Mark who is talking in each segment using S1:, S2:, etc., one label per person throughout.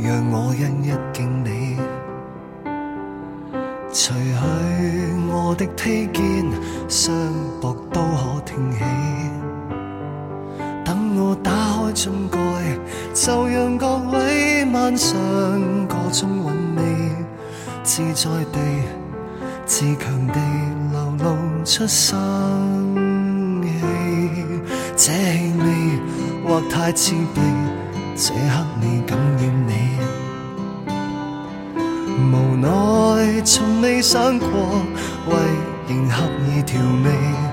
S1: 让我一一敬你。除去我的披肩，雙膊都可挺起。等我打開樽蓋，就讓各位晚上個中韻味，自在地、自強地流露出生氣。這氣味或太刺鼻，這刻你感染你。無奈從未想過為迎合而調味，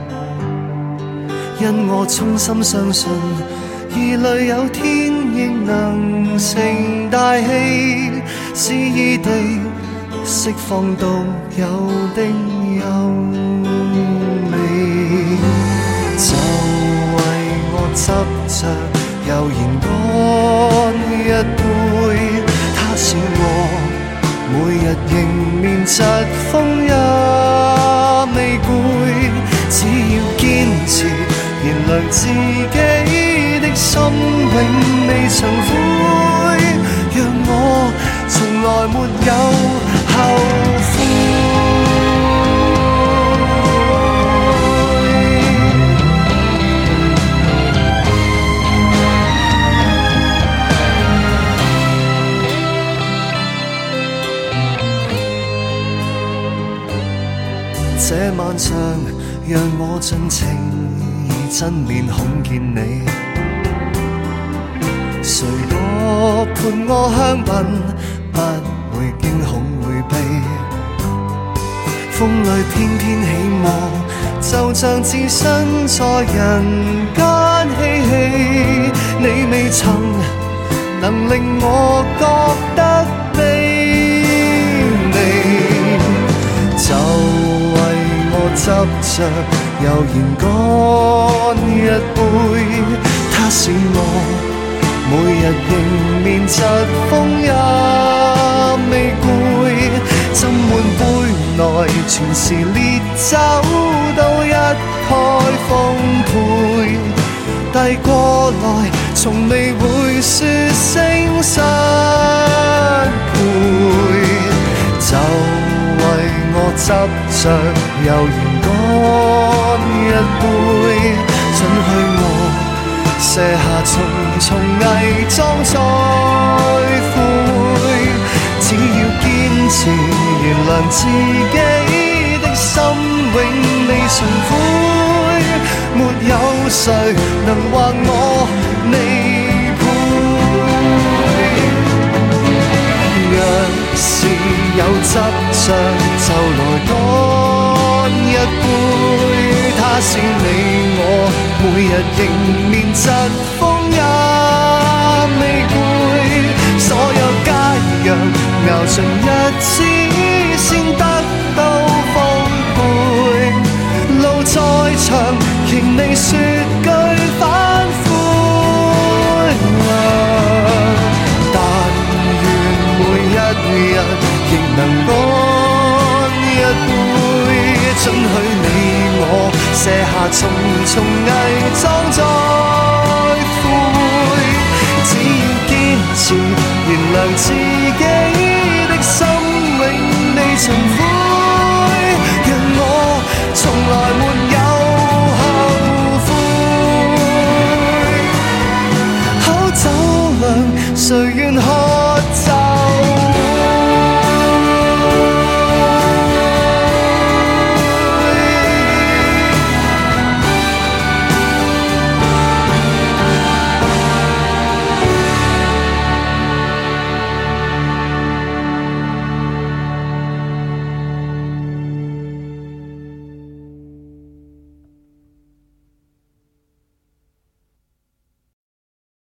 S1: 因我衷心相信兒女有天亦能成大器，肆意地釋放獨有的優美。就為我執着悠然乾一杯，它是我每日迎面疾風也未攰，只要堅持燃亮自己的心永未曾灰，讓我從來沒有後悔。這晚上讓我盡情以真面孔見你，誰個伴我香檳，不會驚恐迴避，風裏翩翩起舞，就像置身在人間嬉戲，你未曾能令我覺得卑微，就執着悠然乾一杯，它使我每日迎面疾風也未攰，斟滿杯內全是烈酒，都一概奉陪，遞過來從未會說聲失陪，就為我執着悠然乾一杯，准許我卸下重重偽裝再悔，只要堅持燃亮自己的心永未曾灰，沒有誰能話我未配。若是有執着就來乾一杯，它是你我每日迎面疾風也未攰，所有佳釀熬盡日子先得到豐沛，路再長仍未說句反悔，但願每一日亦能乾一杯，准許你我卸下重重偽